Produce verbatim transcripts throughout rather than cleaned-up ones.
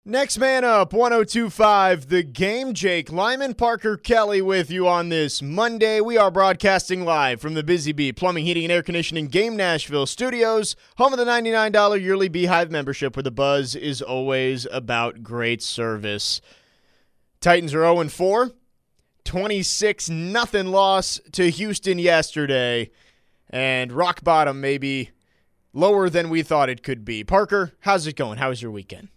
Next man up, one oh two point five The Game. Jake Lyman, Parker Kelly with you on this Monday. We are broadcasting live from the Busy Bee Plumbing, Heating, and Air Conditioning Game Nashville studios, home of the ninety-nine dollars yearly Beehive membership, where the buzz is always about great service. Titans are oh and four, twenty-six nothing loss to Houston yesterday, and rock bottom maybe lower than we thought it could be. Parker, how's it going? How was your weekend?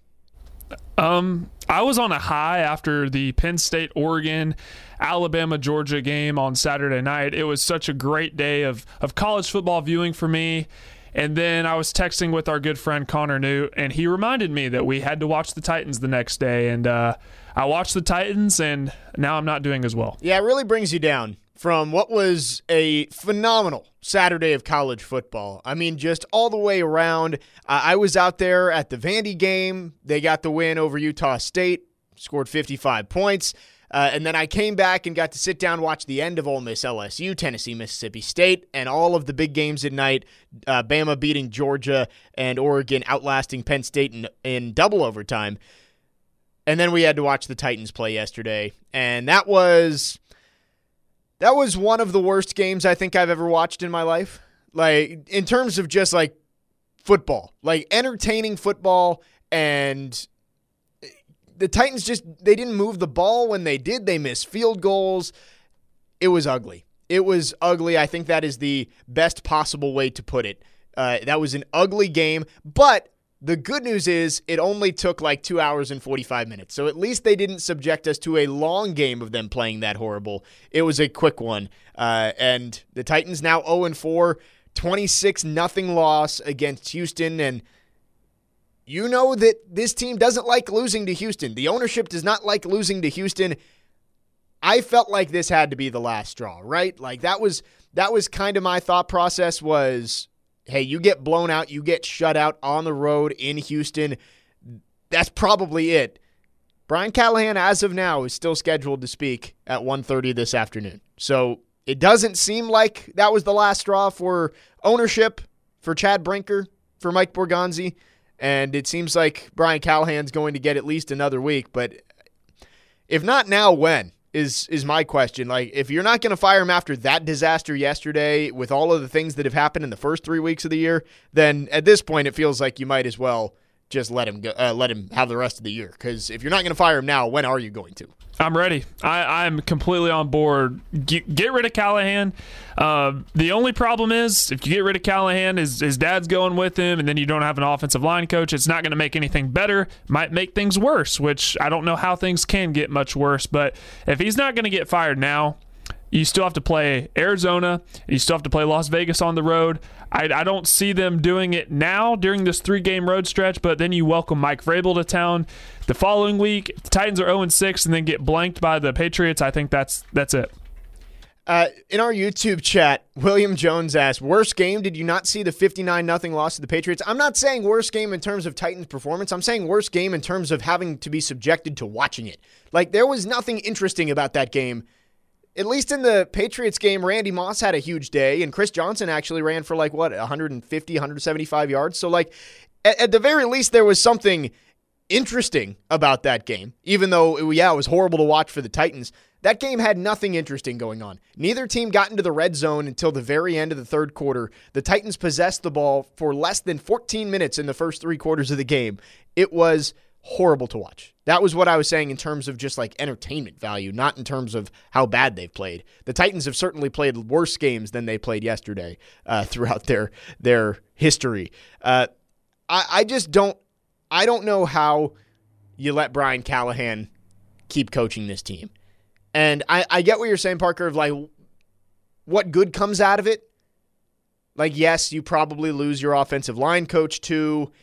Um, I was on a high after the Penn State, Oregon, Alabama, Georgia game on Saturday night. It was such a great day of, of college football viewing for me. And then I was texting with our good friend Connor Newt, and he reminded me that we had to watch the Titans the next day. And uh, I watched the Titans, and now I'm not doing as well. Yeah, it really brings you down from what was a phenomenal Saturday of college football. I mean, just all the way around. Uh, I was out there at the Vandy game. They got the win over Utah State, scored fifty-five points. Uh, and then I came back and got to sit down and watch the end of Ole Miss L S U, Tennessee, Mississippi State, and all of the big games at night. Uh, Bama beating Georgia and Oregon, outlasting Penn State in, in double overtime. And then we had to watch the Titans play yesterday. And that was... That was one of the worst games I think I've ever watched in my life. Like, in terms of just, like, football. Like, entertaining football, and the Titans just, they didn't move the ball. When they did, they missed field goals. It was ugly. It was ugly. I think that is the best possible way to put it. Uh, that was an ugly game, but the good news is it only took like two hours and forty-five minutes. So at least they didn't subject us to a long game of them playing that horrible. It was a quick one. Uh, and the Titans now oh and four, twenty-six nothing loss against Houston. And you know that this team doesn't like losing to Houston. The ownership does not like losing to Houston. I felt like this had to be the last straw, right? Like that was that was kind of my thought process was, hey, you get blown out, you get shut out on the road in Houston. That's probably it. Brian Callahan, as of now, is still scheduled to speak at one thirty this afternoon. So it doesn't seem like that was the last straw for ownership, for Chad Brinker, for Mike Borgonzi. And it seems like Brian Callahan's going to get at least another week. But if not now, when? Is is my question. Like, if you're not going to fire him after that disaster yesterday with all of the things that have happened in the first three weeks of the year, then at this point it feels like you might as well just let him go, uh, let him have the rest of the year. Because if you're not going to fire him now, when are you going to? I'm ready. I, I'm completely on board. Get, get rid of Callahan. Uh, the only problem is if you get rid of Callahan, his, his dad's going with him, and then you don't have an offensive line coach. It's not going to make anything better. Might make things worse, which I don't know how things can get much worse. But if he's not going to get fired now, you still have to play Arizona. You still have to play Las Vegas on the road. I, I don't see them doing it now during this three-game road stretch, but then you welcome Mike Vrabel to town. The following week, the Titans are oh and six and then get blanked by the Patriots. I think that's that's it. Uh, in our YouTube chat, William Jones asked, worst game, did you not see the fifty-nine nothing loss to the Patriots? I'm not saying worst game in terms of Titans performance. I'm saying worst game in terms of having to be subjected to watching it. Like, there was nothing interesting about that game. At least in the Patriots game, Randy Moss had a huge day, and Chris Johnson actually ran for like, what, one fifty, one seventy-five yards? So, like, at, at the very least, there was something interesting about that game, even though, yeah, it was horrible to watch for the Titans. That game had nothing interesting going on. Neither team got into the red zone until the very end of the third quarter. The Titans possessed the ball for less than fourteen minutes in the first three quarters of the game. It was horrible to watch. That was what I was saying in terms of just like entertainment value, not in terms of how bad they've played. The Titans have certainly played worse games than they played yesterday uh, throughout their their history. Uh, I, I just don't I don't know how you let Brian Callahan keep coaching this team. And I, I get what you're saying, Parker, of like what good comes out of it. Like, yes, you probably lose your offensive line coach too,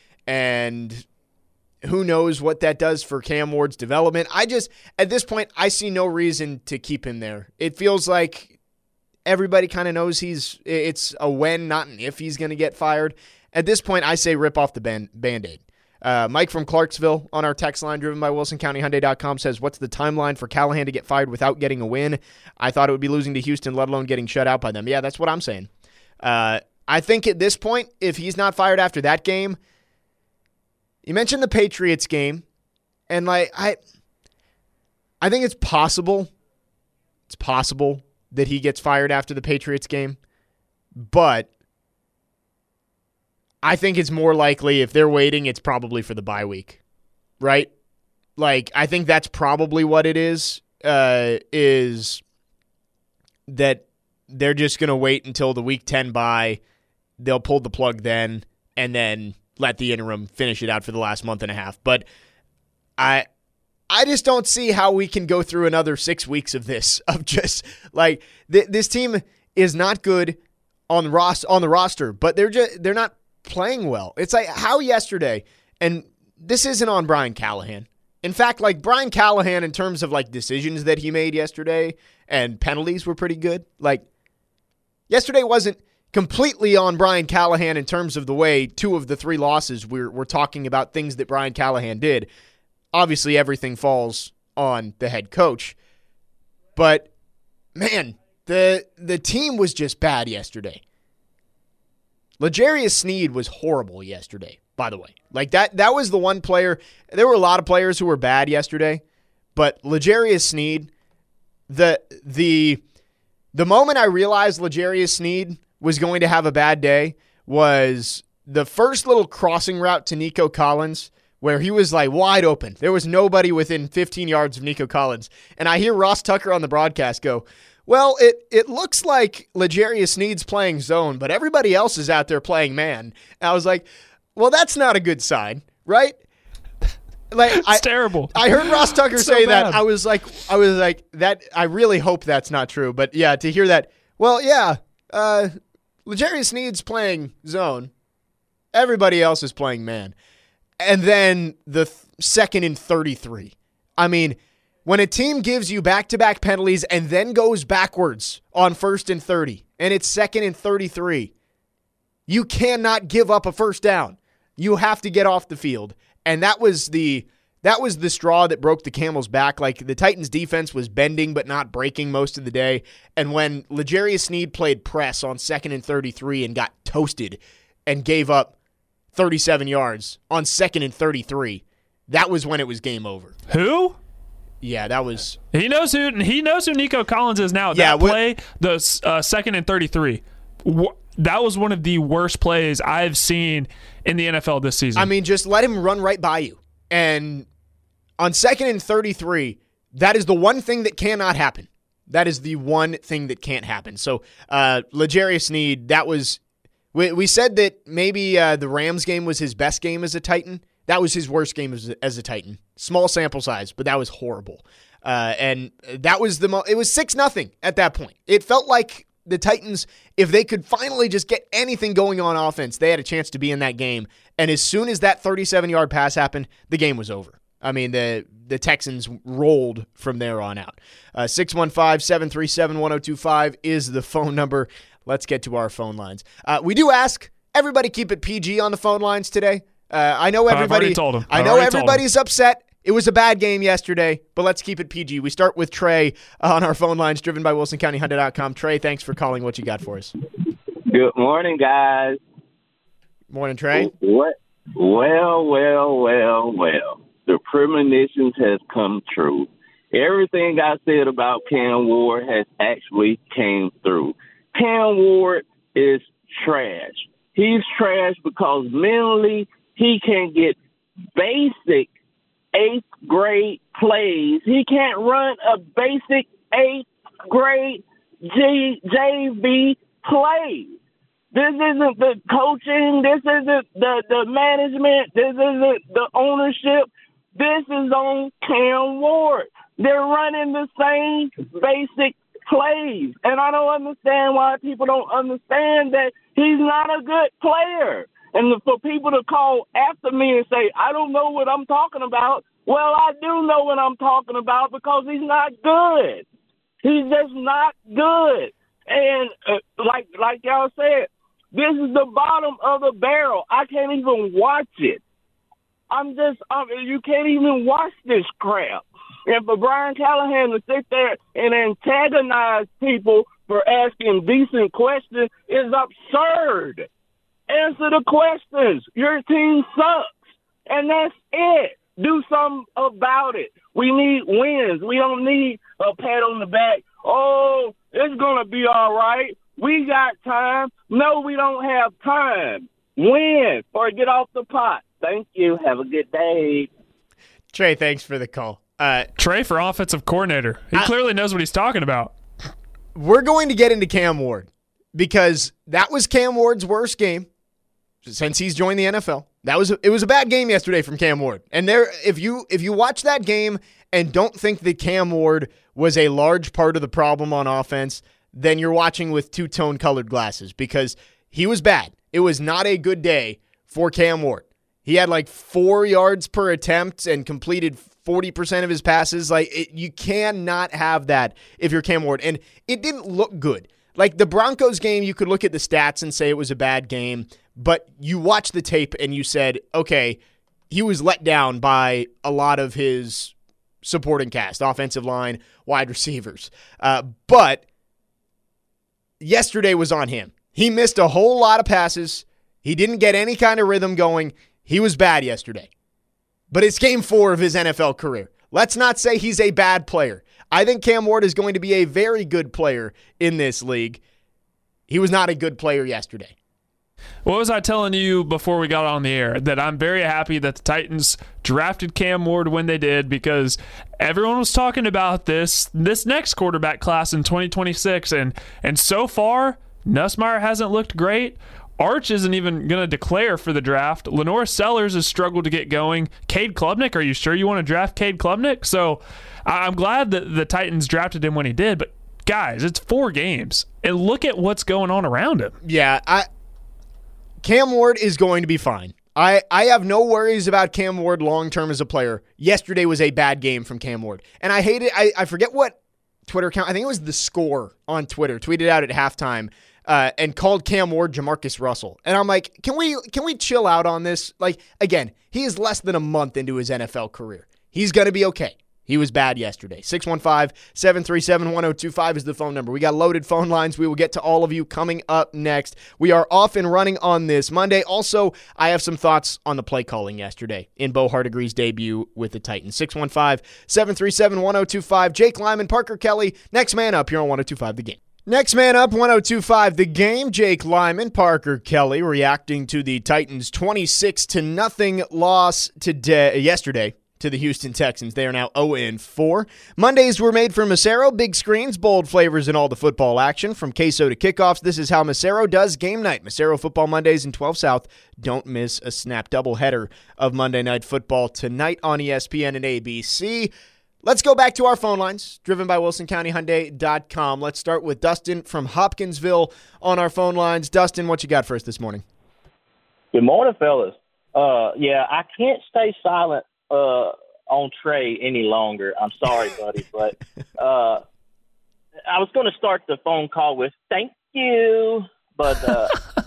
and who knows what that does for Cam Ward's development. I just, at this point, I see no reason to keep him there. It feels like everybody kind of knows he's, it's a when, not an if he's going to get fired. At this point, I say rip off the band, Band-Aid. Uh, Mike from Clarksville on our text line, driven by Wilson County Hyundai dot com, says, what's the timeline for Callahan to get fired without getting a win? I thought it would be losing to Houston, let alone getting shut out by them. Yeah, that's what I'm saying. Uh, I think at this point, if he's not fired after that game, you mentioned the Patriots game, And like I I think it's possible. It's possible that he gets fired after the Patriots game. But I think it's more likely if they're waiting, it's probably for the bye week. Right? Like, I think that's probably what it is, uh, is that they're just going to wait until the week ten bye. They'll pull the plug then, and then let the interim finish it out for the last month and a half. But I I just don't see how we can go through another six weeks of this, of just, like, th- this team is not good on the, ros- on the roster, but they're just, they're not playing well. It's like, how yesterday, and this isn't on Brian Callahan. In fact, like, Brian Callahan, in terms of, like, decisions that he made yesterday and penalties were pretty good. Like, yesterday wasn't completely on Brian Callahan in terms of the way two of the three losses we're, we're talking about things that Brian Callahan did. Obviously, everything falls on the head coach. But, man, the the team was just bad yesterday. L'Jarius Sneed was horrible yesterday, by the way. Like, that that was the one player. There were a lot of players who were bad yesterday, but L'Jarius Sneed, the the the moment I realized L'Jarius Sneed was going to have a bad day was the first little crossing route to Nico Collins, where he was like wide open. There was nobody within fifteen yards of Nico Collins. And I hear Ross Tucker on the broadcast go, well, it it looks like L'Jarius Sneed's playing zone, but everybody else is out there playing man. And I was like, well, that's not a good sign, right? Like, it's I, terrible. I heard Ross Tucker so say bad. that. I was like, I was like, that. I really hope that's not true. But yeah, to hear that, well, yeah, uh, L'Jarius Sneed's playing zone. Everybody else is playing man. And then the th- second and thirty-three. I mean, when a team gives you back-to-back penalties and then goes backwards on first and thirty, and it's second and thirty-three, you cannot give up a first down. You have to get off the field. And that was the that was the straw that broke the camel's back. Like, the Titans' defense was bending but not breaking most of the day. And when L'Jarius Sneed played press on second and thirty-three and got toasted and gave up thirty-seven yards on second and thirty-three, that was when it was game over. Who? Yeah, that was. He knows who. He knows who Nico Collins is now. Yeah, that what, play, the uh, second and thirty-three. Wh- that was one of the worst plays I've seen in the N F L this season. I mean, just let him run right by you. And on second and thirty-three, that is the one thing that cannot happen. That is the one thing that can't happen. So, uh, L'Jarius Sneed, that was. We, we said that maybe uh, the Rams game was his best game as a Titan. That was his worst game as a, as a Titan. Small sample size, but that was horrible. Uh, and that was the mo- it was six nothing at that point. It felt like the Titans, if they could finally just get anything going on offense, they had a chance to be in that game. And as soon as that thirty-seven-yard pass happened, the game was over. I mean, the the Texans rolled from there on out. Uh, six one five, seven three seven, one oh two five is the phone number. Let's get to our phone lines. Uh, we do ask everybody keep it P G on the phone lines today. Uh, I know everybody. I've told him. I know everybody's upset. It was a bad game yesterday, but let's keep it P G. We start with Trey on our phone lines, driven by Wilson County Hyundai dot com. Trey, thanks for calling. What you got for us? Good morning, guys. Morning, Trey. What? Well, well, well, well. The premonitions has come true. Everything I said about Cam Ward has actually came through. Cam Ward is trash. He's trash because mentally he can get basic eighth grade plays. He can't run a basic eighth grade G- J V play. This isn't the coaching. This isn't the, the management. This isn't the ownership. This is on Cam Ward. They're running the same basic plays. And I don't understand why people don't understand that he's not a good player. And for people to call after me and say, I don't know what I'm talking about, well, I do know what I'm talking about because he's not good. He's just not good. And uh, like like y'all said, this is the bottom of the barrel. I can't even watch it. I'm just, um, you can't even watch this crap. And for Brian Callahan to sit there and antagonize people for asking decent questions is absurd. Answer the questions. Your team sucks. And that's it. Do something about it. We need wins. We don't need a pat on the back. Oh, it's going to be all right. We got time. No, we don't have time. Win or get off the pot. Thank you. Have a good day. Trey, thanks for the call. Uh, Trey for offensive coordinator. He I, clearly knows what he's talking about. We're going to get into Cam Ward because that was Cam Ward's worst game since he's joined the N F L. That was a, it was a bad game yesterday from Cam Ward. And there, if you if you watch that game and don't think that Cam Ward was a large part of the problem on offense, then you're watching with two-tone colored glasses because he was bad. It was not a good day for Cam Ward. He had like four yards per attempt and completed forty percent of his passes. Like it, you cannot have that if you're Cam Ward. And it didn't look good. Like the Broncos game, you could look at the stats and say it was a bad game. But you watched the tape and you said, okay, he was let down by a lot of his supporting cast, offensive line, wide receivers. Uh, but yesterday was on him. He missed a whole lot of passes. He didn't get any kind of rhythm going. He was bad yesterday. But it's game four of his N F L career. Let's not say he's a bad player. I think Cam Ward is going to be a very good player in this league. He was not a good player yesterday. What was I telling you before we got on the air? That I'm very happy that the Titans drafted Cam Ward when they did because everyone was talking about this this next quarterback class in twenty twenty-six, and and so far, Nussmeier hasn't looked great. Arch isn't even going to declare for the draft. Lenore Sellers has struggled to get going. Cade Klubnik, are you sure you want to draft Cade Klubnik? So I'm glad that the Titans drafted him when he did, but guys, it's four games, and look at what's going on around him. Yeah, I Cam Ward is going to be fine. I, I have no worries about Cam Ward long-term as a player. Yesterday was a bad game from Cam Ward. And I hate it. I, I forget what Twitter account. I think it was The Score on Twitter. Tweeted out at halftime uh, and called Cam Ward Jamarcus Russell. And I'm like, can we can we chill out on this? Like, again, he is less than a month into his N F L career. He's going to be okay. He was bad yesterday. six one five, seven three seven, one oh two five is the phone number. We got loaded phone lines. We will get to all of you coming up next. We are off and running on this Monday. Also, I have some thoughts on the play calling yesterday in Bo Hardegree's debut with the Titans. six one five, seven three seven, one oh two five. Jake Lyman, Parker Kelly. Next man up here on one oh two five The Game. Next man up, one oh two five The Game. Jake Lyman, Parker Kelly reacting to the Titans' twenty-six to nothing loss today, yesterday. To the Houston Texans. They are now oh and four. Mondays were made for Macero. Big screens, bold flavors, and all the football action. From queso to kickoffs, this is how Macero does game night. Macero Football Mondays in twelve South. Don't miss a snap doubleheader of Monday Night Football tonight on E S P N and A B C. Let's go back to our phone lines, driven by Wilson County Hyundai dot com. Let's start with Dustin from Hopkinsville on our phone lines. Dustin, what you got for us this morning? Good morning, fellas. Uh, yeah, I can't stay silent Uh, on Trey any longer. I'm sorry, buddy, but uh, I was going to start the phone call with thank you, but uh,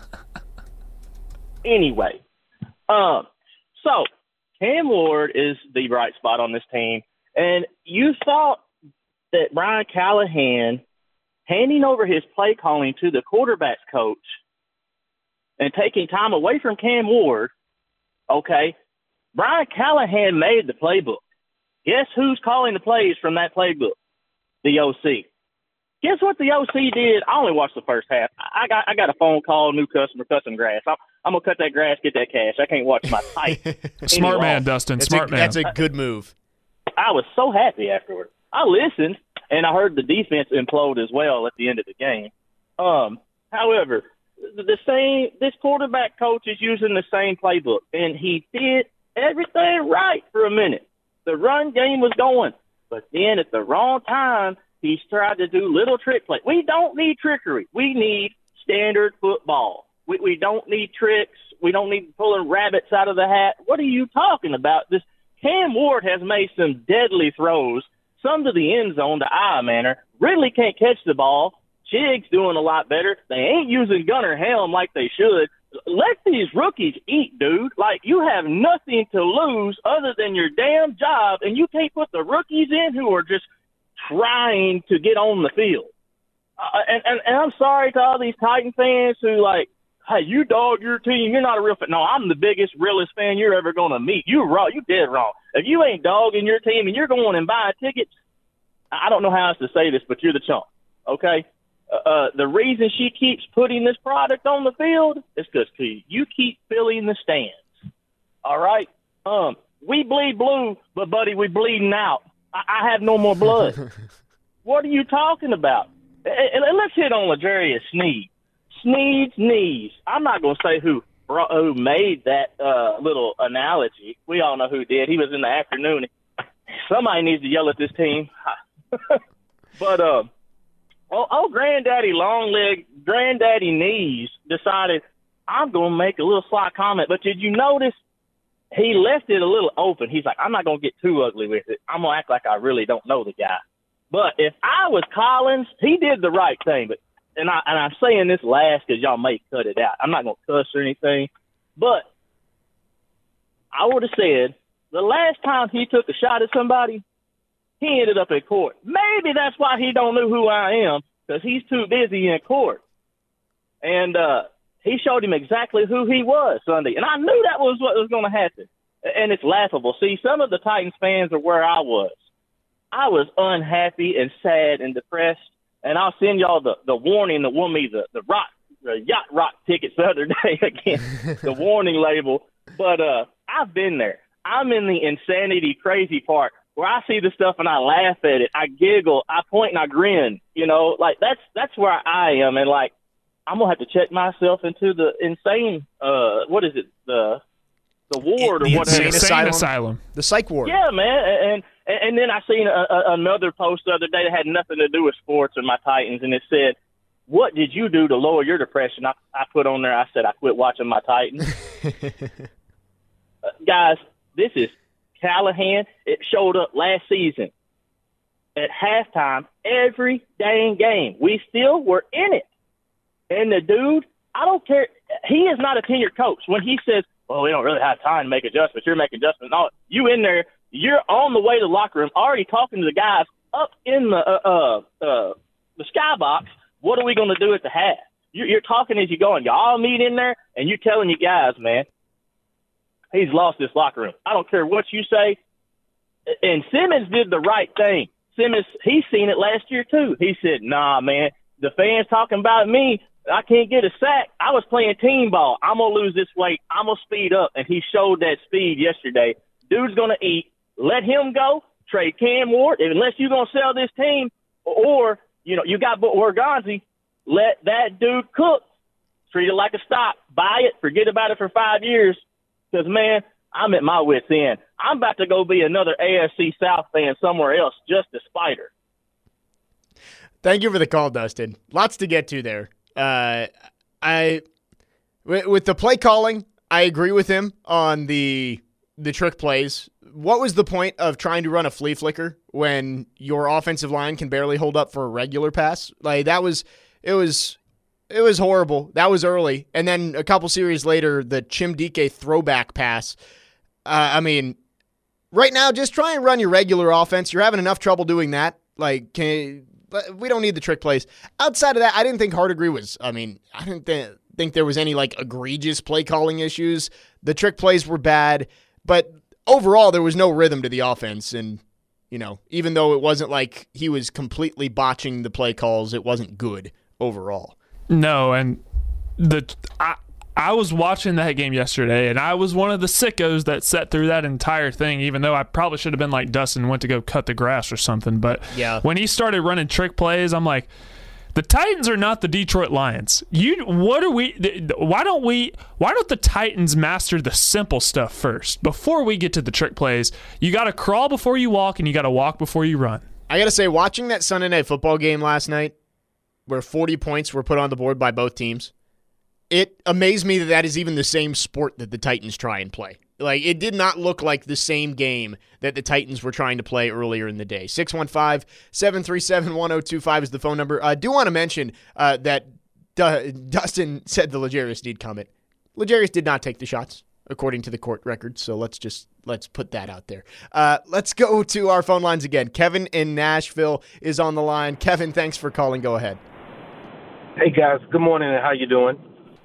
anyway. Um, so Cam Ward is the bright spot on this team, and you thought that Brian Callahan handing over his play calling to the quarterback's coach and taking time away from Cam Ward, okay, Brian Callahan made the playbook. Guess who's calling the plays from that playbook? The O C. Guess what the O C did? I only watched the first half. I got I got a phone call, new customer, cutting grass. I'm, I'm going to cut that grass, get that cash. I can't watch my tight. Smart man, Dustin. That's Smart a, man. That's a good move. I was so happy afterward. I listened, and I heard the defense implode as well at the end of the game. Um, however, the same this quarterback coach is using the same playbook, and he did everything right for a minute. The run game was going, but then at the wrong time, he's tried to do little trick play. We don't need trickery. We need standard football. We, we don't need tricks. We don't need pulling rabbits out of the hat. What are you talking about? This Cam Ward has made some deadly throws, some to the end zone, to eye manner. Ridley can't catch the ball. Chig's doing a lot better. They ain't using Gunnar Helm like they should. Let these rookies eat, dude. Like, you have nothing to lose other than your damn job, and you can't put the rookies in who are just trying to get on the field. Uh, and, and, and I'm sorry to all these Titan fans who, like, hey, you dog your team. You're not a real fan. No, I'm the biggest, realest fan you're ever going to meet. You wrong. You dead wrong. If you ain't dogging your team and you're going and buying tickets, I don't know how else to say this, but you're the chump, okay? Uh, uh, the reason she keeps putting this product on the field is because you keep filling the stands, all right? Um, we bleed blue, but, buddy, we bleeding out. I, I have no more blood. What are you talking about? And, and let's hit on L'Jarius Sneed. Sneed's knees. I'm not going to say who who made that uh, little analogy. We all know who did. He was in the afternoon. Somebody needs to yell at this team. But uh, oh, oh, Granddaddy Longleg, Granddaddy Knees decided, I'm going to make a little sly comment. But did you notice he left it a little open? He's like, I'm not going to get too ugly with it. I'm going to act like I really don't know the guy. But if I was Collins, he did the right thing. But and, I, and I'm saying this last because y'all may cut it out. I'm not going to cuss or anything. But I would have said the last time he took a shot at somebody, he ended up in court. Maybe that's why he don't know who I am, because he's too busy in court. And uh, he showed him exactly who he was Sunday. And I knew that was what was going to happen. And it's laughable. See, some of the Titans fans are where I was. I was unhappy and sad and depressed. And I'll send y'all the, the warning that won me the, the rock, the yacht rock tickets the other day again, the warning label. But uh, I've been there. I'm in the insanity crazy part where I see the stuff and I laugh at it. I giggle, I point and I grin, you know, like that's, that's where I am. And like, I'm going to have to check myself into the insane, uh, what is it? The, the ward or the whatever. Insane asylum. asylum. The psych ward. Yeah, man. And, and, and then I seen a, a, another post the other day that had nothing to do with sports and my Titans. And it said, what did you do to lower your depression? I, I put on there, I said, I quit watching my Titans. uh, guys, this is Callahan. It showed up last season at halftime every dang game. We still were in it. And the dude, I don't care. He is not a tenured coach. When he says, well, we don't really have time to make adjustments, you're making adjustments. No, you in there, you're on the way to the locker room, already talking to the guys up in the uh, uh, uh, the skybox. What are we going to do at the half? You're, you're talking as you go, and you all meet in there, and you're telling you guys, man, he's lost this locker room. I don't care what you say. And Simmons did the right thing. Simmons, he's seen it last year too. He said, nah, man, the fans talking about me, I can't get a sack. I was playing team ball. I'm going to lose this weight. I'm going to speed up. And he showed that speed yesterday. Dude's going to eat. Let him go. Trade Cam Ward. Unless you're going to sell this team or, you know, you got Orgonzi, let that dude cook. Treat it like a stock. Buy it. Forget about it for five years. Because, man, I'm at my wit's end. I'm about to go be another A F C South fan somewhere else just to spite her. Thank you for the call, Dustin. Lots to get to there. Uh, I with the play calling, I agree with him on the the trick plays. What was the point of trying to run a flea flicker when your offensive line can barely hold up for a regular pass? Like that was it was it was horrible. That was early, and then a couple series later, the Chimdike throwback pass. Uh, I mean, right now, just try and run your regular offense. You're having enough trouble doing that. Like, can we don't need the trick plays. Outside of that, I didn't think Hardigree was, I mean, I didn't th- think there was any, like, egregious play calling issues. The trick plays were bad, but overall, there was no rhythm to the offense. And, you know, even though it wasn't like he was completely botching the play calls, it wasn't good overall. No, and the I, I was watching that game yesterday, and I was one of the sickos that sat through that entire thing, even though I probably should have been like Dustin, went to go cut the grass or something. But yeah. When he started running trick plays, I'm like, the Titans are not the Detroit Lions. You, what are we? Why don't we? Why don't the Titans master the simple stuff first before we get to the trick plays? You got to crawl before you walk, and you got to walk before you run. I got to say, watching that Sunday Night Football game last night, where forty points were put on the board by both teams, it amazed me that that is even the same sport that the Titans try and play. Like, it did not look like the same game that the Titans were trying to play earlier in the day. six one five, seven three seven, one oh two five is the phone number. I do want to mention uh, that D- Dustin said the L'Jarius Sneed comment. L'Jarius did not take the shots, according to the court record, so let's just let's put that out there. Uh, let's go to our phone lines again. Kevin in Nashville is on the line. Kevin, thanks for calling. Go ahead. Hey, guys. Good morning, and how you doing?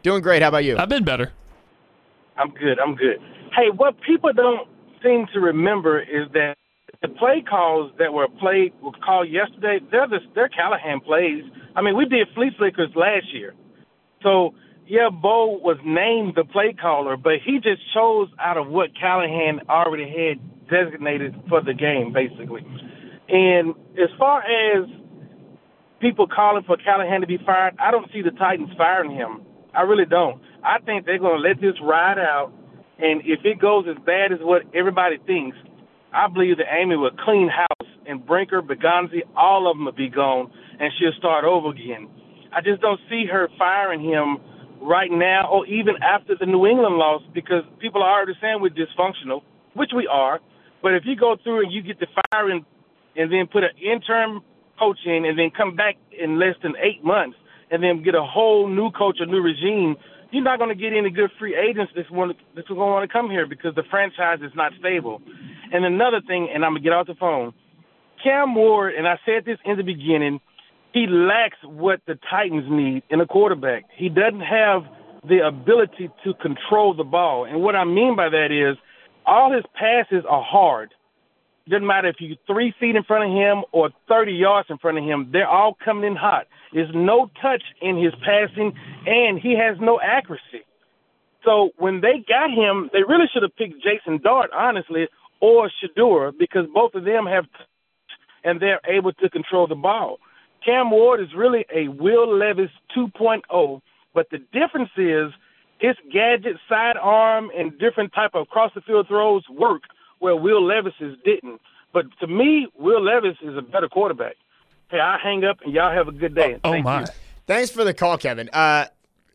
Doing great. How about you? I've been better. I'm good. I'm good. Hey, what people don't seem to remember is that the play calls that were played were called yesterday. They're the, they're Callahan plays. I mean, we did flea flickers last year, so yeah, Bo was named the play caller, but he just chose out of what Callahan already had designated for the game, basically. And as far as people calling for Callahan to be fired, I don't see the Titans firing him. I really don't. I think they're going to let this ride out, and if it goes as bad as what everybody thinks, I believe that Amy will clean house, and Brinker, Begonzi, all of them will be gone, and she'll start over again. I just don't see her firing him right now or even after the New England loss, because people are already saying we're dysfunctional, which we are. But if you go through and you get the firing and then put an interim coach in and then come back in less than eight months and then get a whole new coach, a new regime, you're not going to get any good free agents that's going to want to come here because the franchise is not stable. And another thing, and I'm going to get off the phone, Cam Ward, and I said this in the beginning, he lacks what the Titans need in a quarterback. He doesn't have the ability to control the ball. And what I mean by that is all his passes are hard. Doesn't matter if you're three feet in front of him or thirty yards in front of him. They're all coming in hot. There's no touch in his passing, and he has no accuracy. So when they got him, they really should have picked Jason Dart, honestly, or Shedeur, because both of them have touch, and they're able to control the ball. Cam Ward is really a Will Levis two point oh, but the difference is his gadget, sidearm, and different type of cross-the-field throws work where Will Levis's didn't. But to me, Will Levis is a better quarterback. Hey, I hang up, and y'all have a good day. Oh, Thank my. you. Thanks for the call, Kevin. Uh,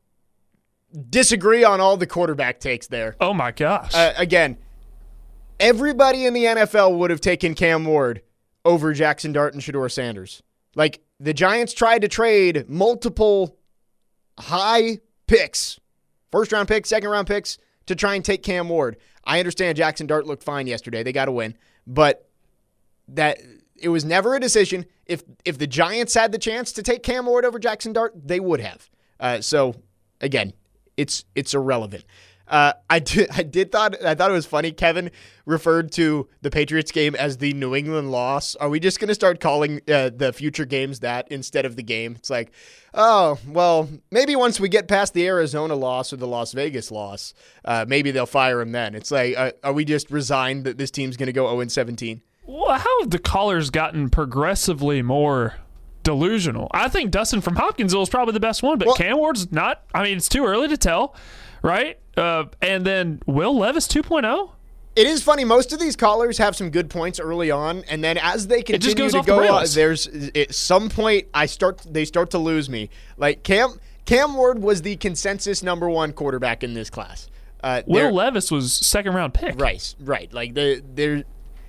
disagree on all the quarterback takes there. Oh, my gosh. Uh, again, everybody in the N F L would have taken Cam Ward over Jackson Dart and Shedeur Sanders. Like, the Giants tried to trade multiple high picks, first-round picks, second-round picks, to try and take Cam Ward. I understand Jackson Dart looked fine yesterday. They got to win. But that it was never a decision. If if the Giants had the chance to take Cam Ward over Jackson Dart, they would have. Uh, so, again, it's it's irrelevant. Uh, I did I did thought I thought it was funny. Kevin referred to the Patriots game as the New England loss. Are we just going to start calling uh, the future games that instead of the game? It's like, oh well, maybe once we get past the Arizona loss or the Las Vegas loss, uh, maybe they'll fire him then. It's like, uh, are we just resigned that this team's going to go oh and seventeen? Well, how have the callers gotten progressively more delusional? I think Dustin from Hopkinsville is probably the best one, but well, Cam Ward's not. I mean, it's too early to tell, right? Uh, and then Will Levis two point oh? It is funny. Most of these callers have some good points early on, and then as they continue just goes to off the go, uh, rails. there's at some point I start they start to lose me. Like Cam Cam Ward was the consensus number one quarterback in this class. Uh, Will Levis was second round pick. Right, right. Like the there.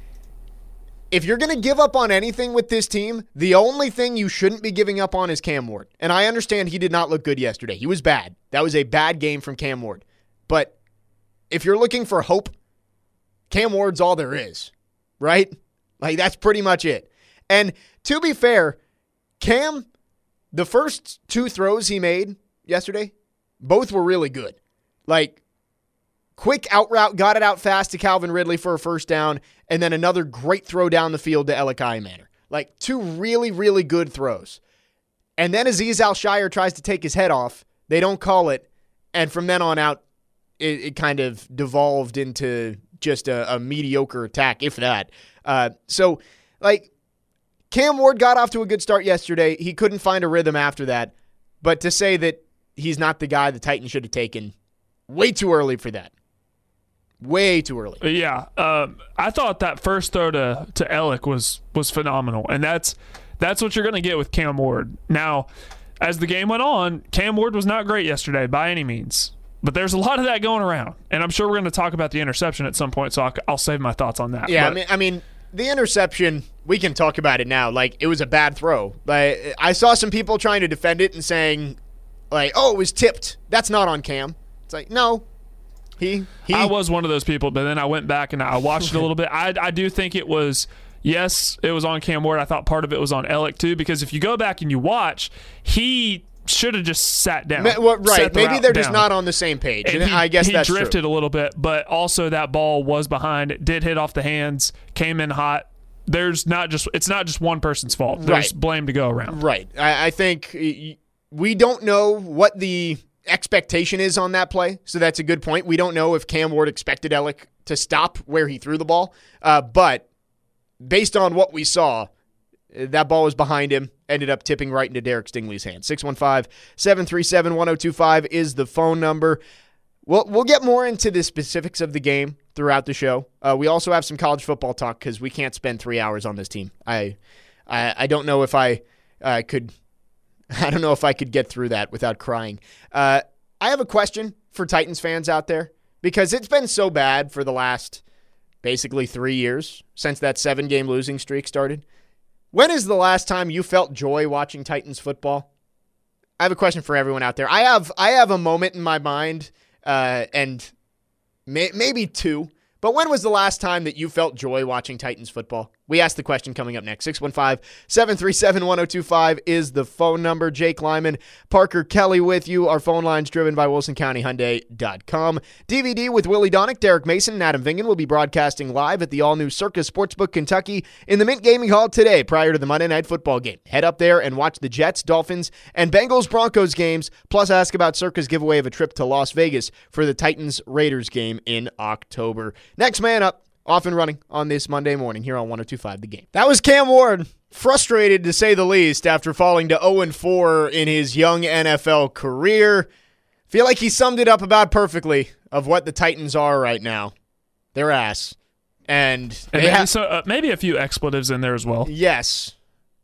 If you're going to give up on anything with this team, the only thing you shouldn't be giving up on is Cam Ward. And I understand he did not look good yesterday. He was bad. That was a bad game from Cam Ward. But if you're looking for hope, Cam Ward's all there is, right? Like, that's pretty much it. And to be fair, Cam, the first two throws he made yesterday, both were really good. Like, quick out route, got it out fast to Calvin Ridley for a first down, and then another great throw down the field to Elikai Manor. Like, two really, really good throws. And then Azeez Al-Shire tries to take his head off. They don't call it, and from then on out, it, it kind of devolved into just a, a mediocre attack, if that. Uh, so, like, Cam Ward got off to a good start yesterday. He couldn't find a rhythm after that. But to say that he's not the guy the Titans should have taken, way too early for that. Way too early. Yeah, um, I thought that first throw to to Ellick was was phenomenal, and that's that's what you're going to get with Cam Ward. Now, as the game went on, Cam Ward was not great yesterday by any means, but there's a lot of that going around, and I'm sure we're going to talk about the interception at some point, so I'll, I'll save my thoughts on that. Yeah, but, I mean, I mean, the interception, we can talk about it now. Like, it was a bad throw. Like, I saw some people trying to defend it and saying, like, oh, it was tipped. That's not on Cam. It's like, no. He, he I was one of those people, but then I went back and I watched it a little bit. I, I do think it was, yes, it was on Cam Ward. I thought part of it was on Ellick too, because if you go back and you watch, he should have just sat down. Ma- well, right. Set the Maybe route they're just down. not on the same page. And, And he, I guess he that's drifted true. a little bit, but also that ball was behind. It did hit off the hands, came in hot. There's not just it's not just one person's fault. There's Right. blame to go around. Right. I, I think y- we don't know what the expectation is on that play, so that's a good point. We don't know if Cam Ward expected Ellick to stop where he threw the ball, uh, but based on what we saw, that ball was behind him, ended up tipping right into Derek Stingley's hand. six one five, seven three seven, one oh two five is the phone number. We'll, we'll get more into the specifics of the game throughout the show. Uh, we also have some college football talk because we can't spend three hours on this team. I I, I don't know if I uh, could I don't know if I could get through that without crying. Uh, I have a question for Titans fans out there because it's been so bad for the last basically three years since that seven-game losing streak started. When is the last time you felt joy watching Titans football? I have a question for everyone out there. I have I have a moment in my mind, uh, and may, maybe two, but when was the last time that you felt joy watching Titans football? We asked the question coming up next. six one five, seven three seven, one oh two five is the phone number. Jake Lyman, Parker Kelly with you. Our phone line's driven by Wilson County Hyundai dot com. D V D with Willie Donick, Derek Mason, and Adam Vingan will be broadcasting live at the all-new Circus Sportsbook Kentucky in the Mint Gaming Hall today prior to the Monday Night Football game. Head up there and watch the Jets, Dolphins, and Bengals-Broncos games, plus ask about Circus' giveaway of a trip to Las Vegas for the Titans-Raiders game in October. Next man up. Off and running on this Monday morning here on one oh two five The Game. That was Cam Ward, frustrated to say the least after falling to oh and four in his young N F L career. Feel like he summed it up about perfectly of what the Titans are right now. They're ass. And, And they maybe, ha- so, uh, maybe a few expletives in there as well. Yes.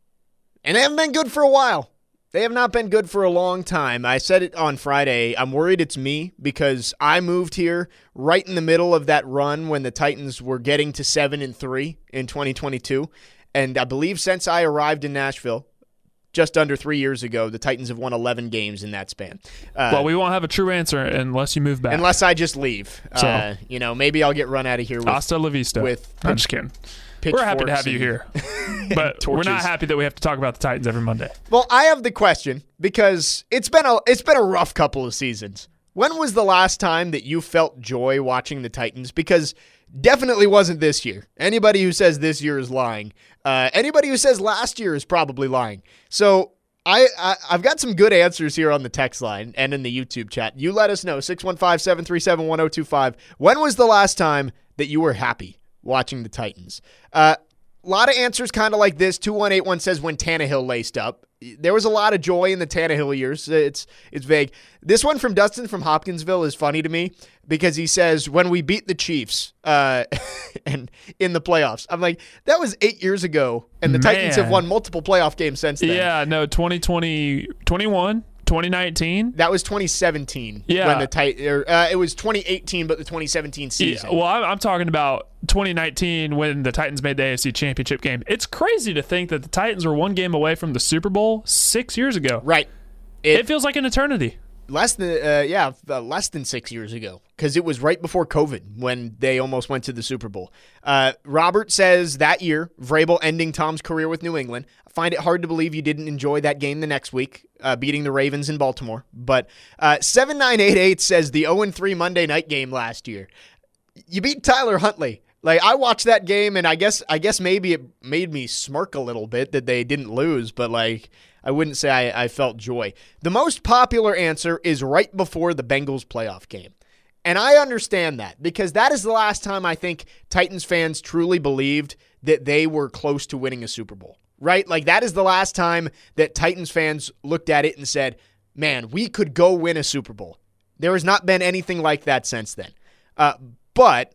And they haven't been good for a while. They have not been good for a long time. I said it on Friday. I'm worried it's me because I moved here right in the middle of that run when the Titans were getting to seven and three in twenty twenty-two. And I believe since I arrived in Nashville just under three years ago, the Titans have won eleven games in that span. Uh, Well, we won't have a true answer unless you move back. unless I just leave. So- uh, you know, maybe I'll get run out of here with Hasta la vista. with I'm just kidding. We're happy to have you here. But we're not torches. happy that we have to talk about the Titans every Monday. Well, I have the question because it's been a it's been a rough couple of seasons. When was the last time that you felt joy watching the Titans? Because definitely wasn't this year. Anybody who says this year is lying. Uh, anybody who says last year is probably lying. So I, I I've got some good answers here on the text line and in the YouTube chat. You let us know six one five, seven three seven, one oh two five. When was the last time that you were happy watching the Titans? Uh, a lot of answers kind of like this. two one eight one says when Tannehill laced up. There was a lot of joy in the Tannehill years. It's it's vague. This one from Dustin from Hopkinsville is funny to me because he says when we beat the Chiefs uh, and in the playoffs. I'm like, that was eight years ago, and the Man. Titans have won multiple playoff games since then. Yeah, no, twenty twenty, twenty-one, twenty nineteen. That was twenty seventeen. Yeah. When the tit- or, uh, it was twenty eighteen, but the twenty seventeen season. Yeah, well, I'm, I'm talking about twenty nineteen when the Titans made the A F C Championship game. It's crazy to think that the Titans were one game away from the Super Bowl six years ago. Right. It, It, feels like an eternity. less than uh, yeah, uh, less than six years ago because it was right before COVID when they almost went to the Super Bowl. Uh, Robert says that year, Vrabel ending Tom's career with New England. I find it hard to believe you didn't enjoy that game the next week, uh, beating the Ravens in Baltimore. But uh, seven nine eight eight says the oh and three Monday night game last year. You beat Tyler Huntley. Like, I watched that game, and I guess I guess maybe it made me smirk a little bit that they didn't lose, but, like, I wouldn't say I, I felt joy. The most popular answer is right before the Bengals playoff game. And I understand that because that is the last time I think Titans fans truly believed that they were close to winning a Super Bowl, right? Like, that is the last time that Titans fans looked at it and said, man, we could go win a Super Bowl. There has not been anything like that since then. Uh, but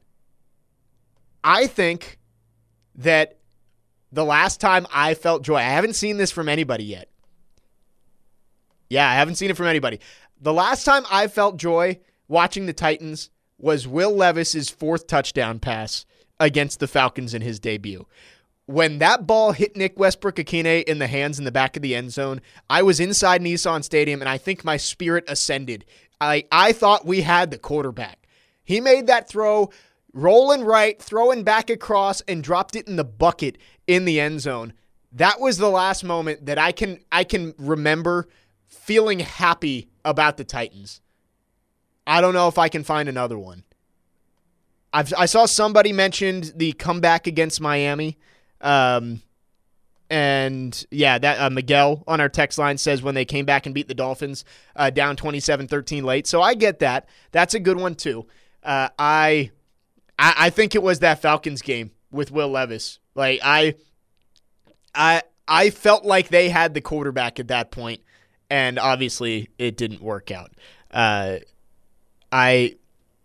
I think that the last time I felt joy, I haven't seen this from anybody yet. Yeah, I haven't seen it from anybody. The last time I felt joy watching the Titans was Will Levis's fourth touchdown pass against the Falcons in his debut. When that ball hit Nick Westbrook-Akine in the hands in the back of the end zone, I was inside Nissan Stadium, and I think my spirit ascended. I, I thought we had the quarterback. He made that throw, rolling right, throwing back across, and dropped it in the bucket in the end zone. That was the last moment that I can I can remember feeling happy about the Titans. I don't know if I can find another one. I've, I saw somebody mentioned the comeback against Miami. Um, and, yeah, that uh, Miguel on our text line says when they came back and beat the Dolphins uh, down twenty-seven thirteen late. So I get that. That's a good one, too. Uh, I, I I think it was that Falcons game with Will Levis. Like, I, I, I felt like they had the quarterback at that point, and obviously it didn't work out. Uh, I,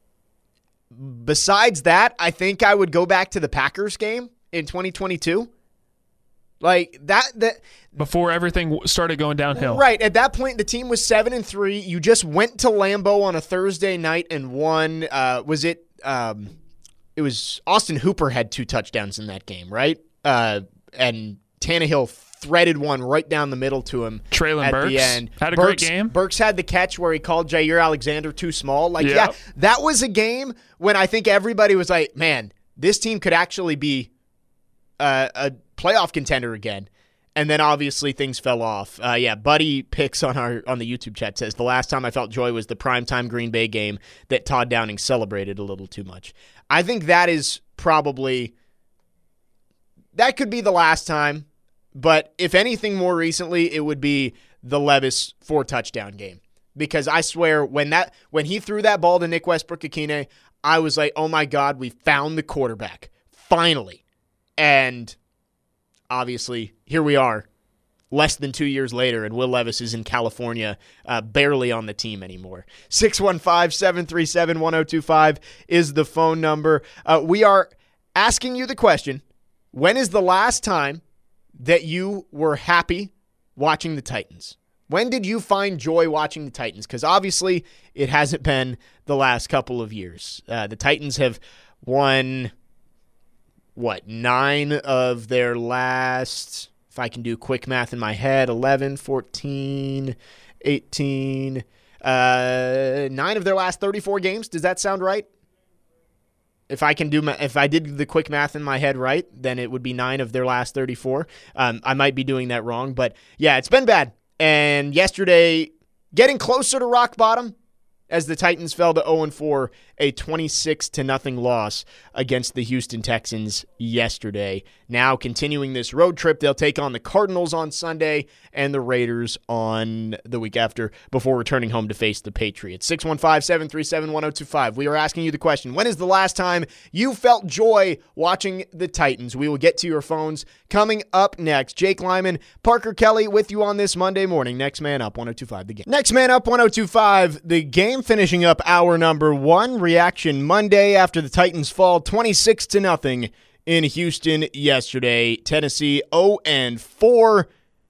besides that, I think I would go back to the Packers game in twenty twenty-two. Like that, that before everything started going downhill. Right. At that point, the team was seven and three. You just went to Lambeau on a Thursday night and won. Uh, was it, um, it was Austin Hooper had two touchdowns in that game, right? Uh, and Tannehill threaded one right down the middle to him. Treylon at Burks the end. had a Burks, great game. Burks had the catch where he called Jair Alexander too small. Like, Yep. yeah, that was a game when I think everybody was like, man, this team could actually be uh, a playoff contender again. And then obviously things fell off. Uh, yeah, Buddy Picks on our on the YouTube chat says, the last time I felt joy was the primetime Green Bay game that Todd Downing celebrated a little too much. I think that is probably, that could be the last time. But if anything more recently, it would be the Levis four touchdown game. Because I swear, when that when he threw that ball to Nick Westbrook-Akine, I was like, oh my God, we found the quarterback. Finally. And obviously, here we are, less than two years later, and Will Levis is in California, uh, barely on the team anymore. six one five, seven three seven, one oh two five is the phone number. Uh, we are asking you the question, when is the last time that you were happy watching the Titans? When did you find joy watching the Titans? Because obviously it hasn't been the last couple of years. Uh, the Titans have won, what, nine of their last, if I can do quick math in my head, eleven, fourteen, eighteen, uh, nine of their last thirty-four games. Does that sound right? If I can do, if I did the quick math in my head right, then it would be nine of their last thirty-four. Um, I might be doing that wrong, but yeah, it's been bad. And yesterday, getting closer to rock bottom as the Titans fell to oh and four, a twenty-six to nothing loss against the Houston Texans yesterday. Now continuing this road trip, they'll take on the Cardinals on Sunday and the Raiders on the week after before returning home to face the Patriots. six one five, seven three seven, one oh two five. We are asking you the question, when is the last time you felt joy watching the Titans? We will get to your phones coming up next. Jake Lyman, Parker Kelly with you on this Monday morning. Next Man Up, one oh two five, The Game. Next Man Up, one oh two five, The Game, finishing up hour number one. Reaction Monday after the Titans fall twenty-six to nothing in Houston yesterday. Tennessee oh and four.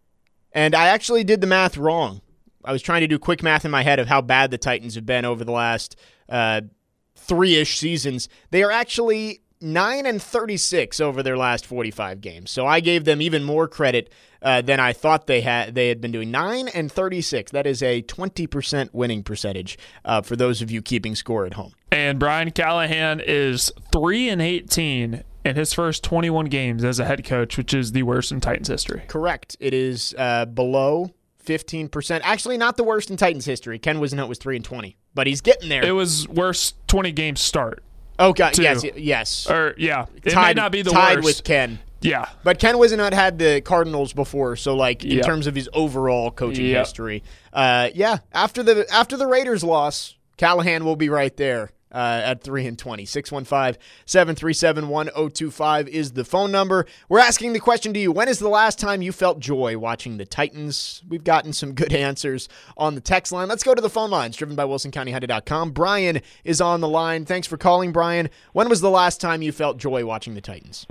And I actually did the math wrong. I was trying to do quick math in my head of how bad the Titans have been over the last uh, three-ish seasons. They are actually nine and thirty-six over their last forty-five games. So I gave them even more credit uh, than I thought they had they had been doing. nine and thirty-six. That is a twenty percent winning percentage uh, for those of you keeping score at home. And Brian Callahan is three and eighteen in his first twenty-one games as a head coach, which is the worst in Titans history. Correct. It is uh, below fifteen percent. Actually, not the worst in Titans history. Ken Whisenhunt was three and twenty, but he's getting there. It was worst twenty game start. Okay, too. yes, yes. Or yeah, it tied, may not be the tied worst. with Ken. Yeah, but Ken Whisenhunt had the Cardinals before, so like in yep. terms of his overall coaching yep. history, uh, yeah. After the after the Raiders loss, Callahan will be right there. Uh, at three and twenty. six one five, seven three seven, one oh two five is the phone number. We're asking the question to you, when is the last time you felt joy watching the Titans? We've gotten some good answers on the text line. Let's go to the phone lines, driven by Wilson County Hyundai dot com. Brian is on the line. Thanks for calling, Brian. When was the last time you felt joy watching the Titans?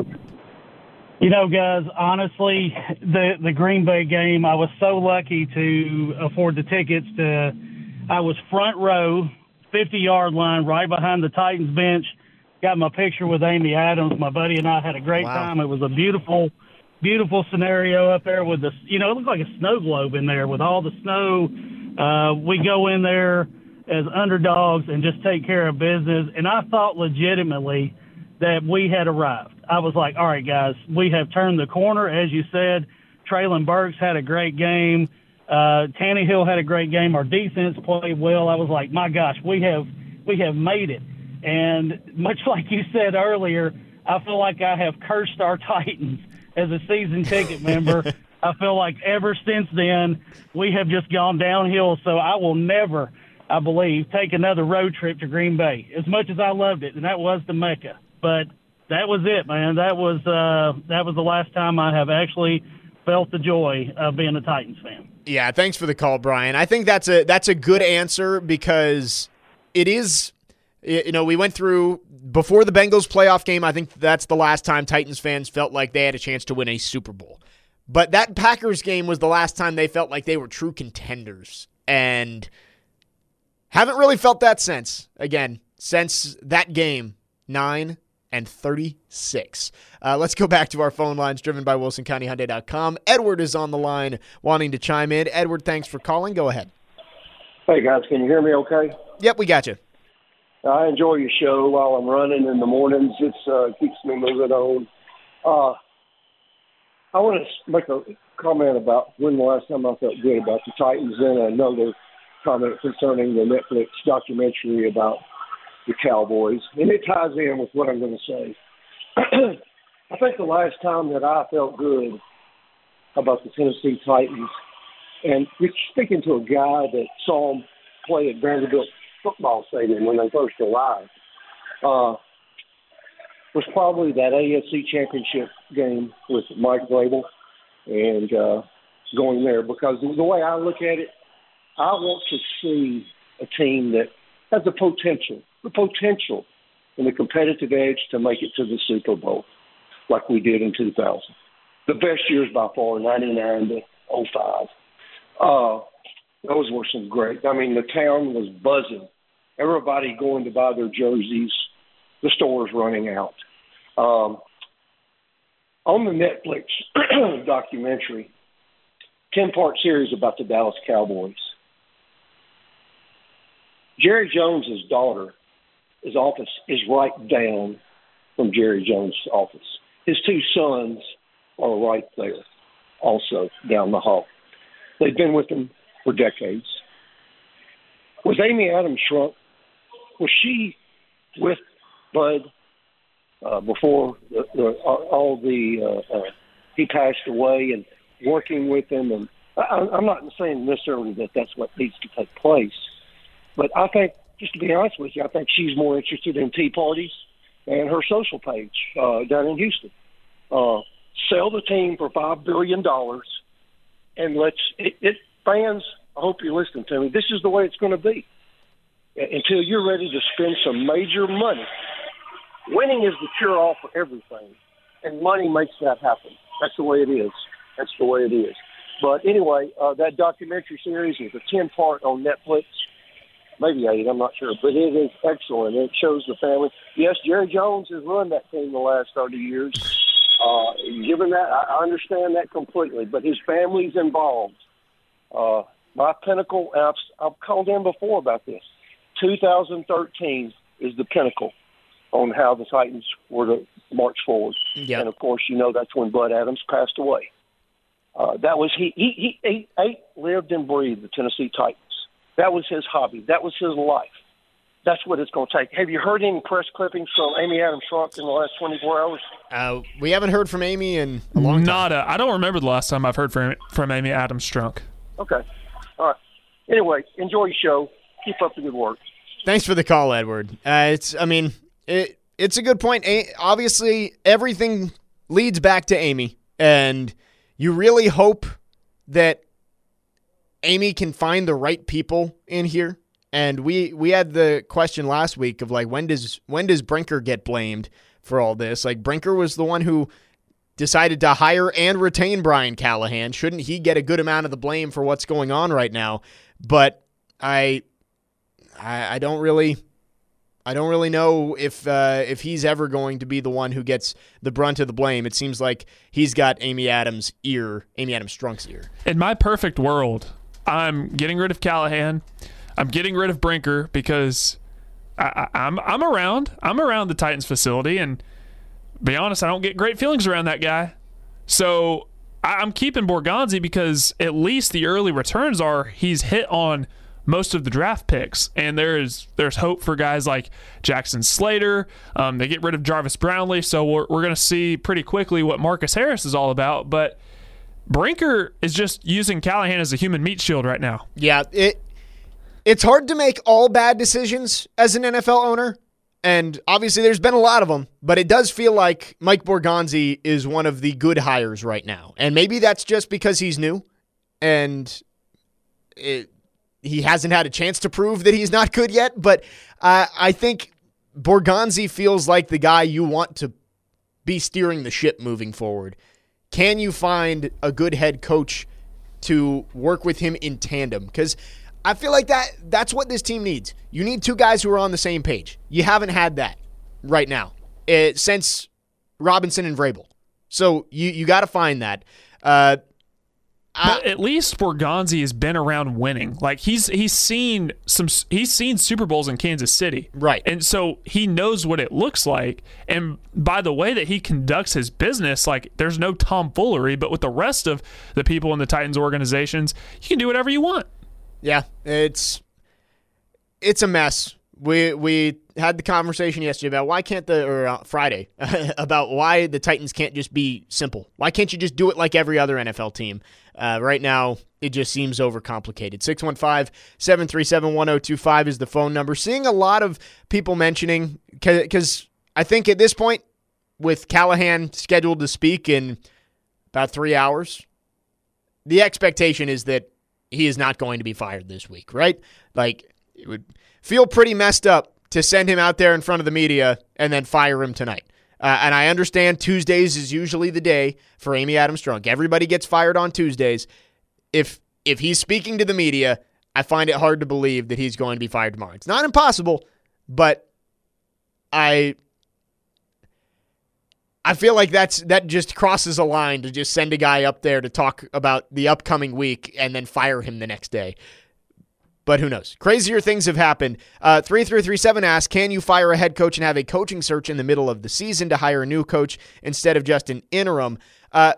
You know, guys, honestly, the, the Green Bay game, I was so lucky to afford the tickets to, I was front row, fifty-yard line, right behind the Titans bench. Got my picture with Amy Adams. My buddy and I had a great wow. time. It was a beautiful, beautiful scenario up there with the, you know, it looked like a snow globe in there with all the snow. Uh, we go in there as underdogs and just take care of business. And I thought legitimately that we had arrived. I was like, all right, guys, we have turned the corner. As you said, Treylon Burks had a great game. Uh, Tannehill had a great game. Our defense played well. I was like, my gosh, we have we have made it. And much like you said earlier, I feel like I have cursed our Titans as a season ticket member. I feel like ever since then, we have just gone downhill. So I will never, I believe, take another road trip to Green Bay, as much as I loved it, and that was the Mecca. But that was it, man. That was uh, that was the last time I have actually felt the joy of being a Titans fan. Yeah, thanks for the call, Brian. I think that's a that's a good answer because it is, you know, we went through before the Bengals playoff game. I think that's the last time Titans fans felt like they had a chance to win a Super Bowl. But that Packers game was the last time they felt like they were true contenders, and haven't really felt that since. Again, since that game, nine and thirty-six. Uh, let's go back to our phone lines driven by Wilson County Hyundai dot com. Edward is on the line wanting to chime in. Edward, thanks for calling. Go ahead. Hey, guys, can you hear me okay? Yep, we got you. I enjoy your show while I'm running in the mornings. It uh, keeps me moving on. Uh, I want to make a comment about when the last time I felt good about the Titans, and another comment concerning the Netflix documentary about the Cowboys, and it ties in with what I'm going to say. I think the last time that I felt good about the Tennessee Titans, and you're speaking to a guy that saw them play at Vanderbilt football stadium when they first arrived, uh, was probably that A F C Championship game with Mike Vrabel and uh, going there, because the way I look at it, I want to see a team that has the potential, the potential and the competitive edge to make it to the Super Bowl like we did in two thousand. The best years by far, ninety-nine to oh five. Uh, those were some great. I mean, the town was buzzing. Everybody going to buy their jerseys. The stores running out. Um, on the Netflix documentary, ten-part series about the Dallas Cowboys, Jerry Jones's daughter, his office is right down from Jerry Jones' office. His two sons are right there, also down the hall. They've been with him for decades. Was Amy Adams shrunk? Was she with Bud uh, before the, the, all the uh, uh, he passed away, and working with him? And I, I'm not saying necessarily that that's what needs to take place, but I think, just to be honest with you, I think she's more interested in tea parties and her social page uh, down in Houston. Uh, sell the team for five billion dollars, and let's it, it fans. I hope you're listening to me. This is the way it's going to be until you're ready to spend some major money. Winning is the cure-all for everything, and money makes that happen. That's the way it is. That's the way it is. But anyway, uh, that documentary series is a ten-part on Netflix, maybe eight, I'm not sure, but it is excellent. It shows the family. Yes, Jerry Jones has run that team the last thirty years. Uh, given that, I understand that completely, but his family's involved. Uh, my pinnacle, and I've, I've called in before about this, two thousand thirteen is the pinnacle on how the Titans were to march forward. Yep. And, of course, you know that's when Bud Adams passed away. Uh, that was he, he, he ate, ate, lived, and breathed the Tennessee Titans. That was his hobby. That was his life. That's what it's going to take. Have you heard any press clippings from Amy Adams Strunk in the last twenty-four hours? Uh, we haven't heard from Amy in a long time. Nada. I don't remember the last time I've heard from, from Amy Adams Strunk. Okay. All right. Anyway, enjoy your show. Keep up the good work. Thanks for the call, Edward. Uh, it's, I mean, it, it's a good point. A- obviously, everything leads back to Amy, and you really hope that Amy can find the right people in here. And we, we had the question last week of, like, when does when does Brinker get blamed for all this? Like, Brinker was the one who decided to hire and retain Brian Callahan. Shouldn't he get a good amount of the blame for what's going on right now? But I I, I don't really I don't really know if uh, if he's ever going to be the one who gets the brunt of the blame. It seems like he's got Amy Adams' ear, Amy Adams Strunk's ear. In my perfect world, I'm getting rid of Callahan. I'm getting rid of Brinker because I, I, I'm I'm around. I'm around the Titans facility, and be honest, I don't get great feelings around that guy. So I'm keeping Borgonzi because at least the early returns are he's hit on most of the draft picks, and there's there's hope for guys like Jackson Slater. Um, they get rid of Jarvis Brownlee, so we're, we're going to see pretty quickly what Marcus Harris is all about. But Brinker is just using Callahan as a human meat shield right now. Yeah, it it's hard to make all bad decisions as an N F L owner. And obviously there's been a lot of them, but it does feel like Mike Borgonzi is one of the good hires right now. And maybe that's just because he's new and it, he hasn't had a chance to prove that he's not good yet. But uh, I think Borgonzi feels like the guy you want to be steering the ship moving forward. Can you find a good head coach to work with him in tandem? Because I feel like that that's what this team needs. You need two guys who are on the same page. You haven't had that right now uh, since Robinson and Vrabel. So you, you got to find that. Uh, but I, at least Borgonzi has been around winning. Like he's he's seen some he's seen Super Bowls in Kansas City. Right. And so he knows what it looks like. And by the way that he conducts his business, like there's no tomfoolery, but with the rest of the people in the Titans organizations, you can do whatever you want. Yeah, it's it's a mess. We we had the conversation yesterday about why can't the or uh, Friday about why the Titans can't just be simple. Why can't you just do it like every other N F L team? Uh, right now, it just seems overcomplicated. six one five, seven three seven, one oh two five is the phone number. Seeing a lot of people mentioning, because I think at this point, with Callahan scheduled to speak in about three hours, the expectation is that he is not going to be fired this week, right? Like, it would feel pretty messed up to send him out there in front of the media and then fire him tonight. Uh, and I understand Tuesdays is usually the day for Amy Adams Strunk. Everybody gets fired on Tuesdays. If if he's speaking to the media, I find it hard to believe that he's going to be fired tomorrow. It's not impossible, but I I feel like that's that just crosses a line to just send a guy up there to talk about the upcoming week and then fire him the next day. But who knows? Crazier things have happened. Uh, three three three seven asks, can you fire a head coach and have a coaching search in the middle of the season to hire a new coach instead of just an interim? Uh,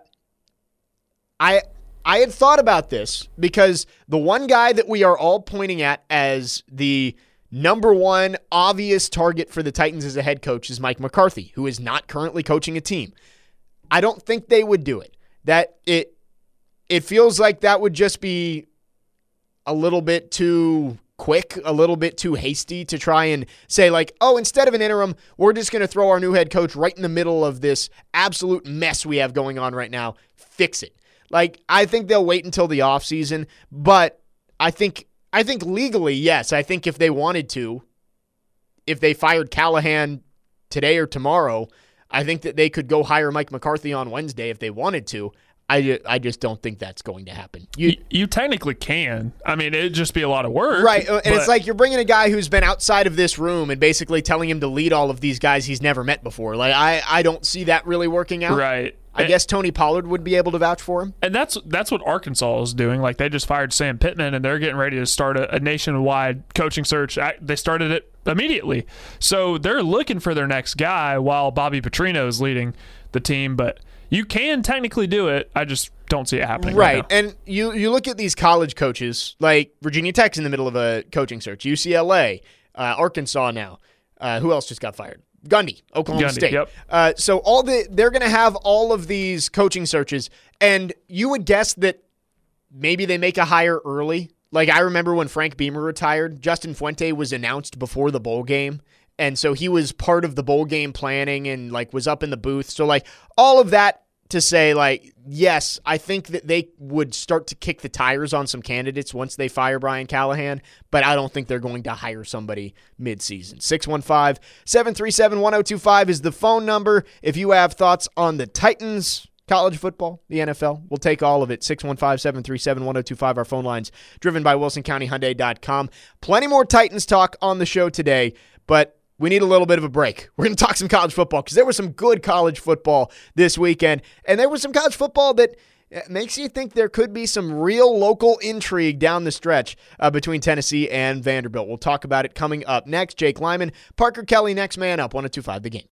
I I had thought about this because the one guy that we are all pointing at as the number one obvious target for the Titans as a head coach is Mike McCarthy, who is not currently coaching a team. I don't think they would do it. That it it feels like that would just be a little bit too quick, a little bit too hasty to try and say like, oh, instead of an interim, we're just going to throw our new head coach right in the middle of this absolute mess we have going on right now. Fix it. Like, I think they'll wait until the offseason, but I think I think legally, yes. I think if they wanted to, if they fired Callahan today or tomorrow, I think that they could go hire Mike McCarthy on Wednesday if they wanted to. I, I just don't think that's going to happen. You, you, you technically can. I mean, it'd just be a lot of work. Right, and but... it's like you're bringing a guy who's been outside of this room and basically telling him to lead all of these guys he's never met before. Like, I, I don't see that really working out. Right. I and, guess Tony Pollard would be able to vouch for him. And that's that's what Arkansas is doing. Like, they just fired Sam Pittman, and they're getting ready to start a, a nationwide coaching search. I, they started it immediately. So they're looking for their next guy while Bobby Petrino is leading the team. But you can technically do it. I just don't see it happening right, right now. And you, you look at these college coaches, like Virginia Tech's in the middle of a coaching search, U C L A, uh, Arkansas now. Uh, who else just got fired? Gundy, Oklahoma Gundy, State. Yep. Uh, so all the they're going to have all of these coaching searches, and you would guess that maybe they make a hire early. Like, I remember when Frank Beamer retired, Justin Fuente was announced before the bowl game, and so he was part of the bowl game planning and like was up in the booth. So like all of that to say, like, yes, I think that they would start to kick the tires on some candidates once they fire Brian Callahan, but I don't think they're going to hire somebody mid-season. six one five, seven three seven, one oh two five is the phone number. If you have thoughts on the Titans, college football, the N F L, we'll take all of it. six one five, seven three seven, one oh two five, our phone lines, driven by Wilson County Hyundai dot com. Plenty more Titans talk on the show today, but we need a little bit of a break. We're going to talk some college football because there was some good college football this weekend, and there was some college football that makes you think there could be some real local intrigue down the stretch uh, between Tennessee and Vanderbilt. We'll talk about it coming up next. Jake Lyman, Parker Kelly, next man up, one oh two five The Game.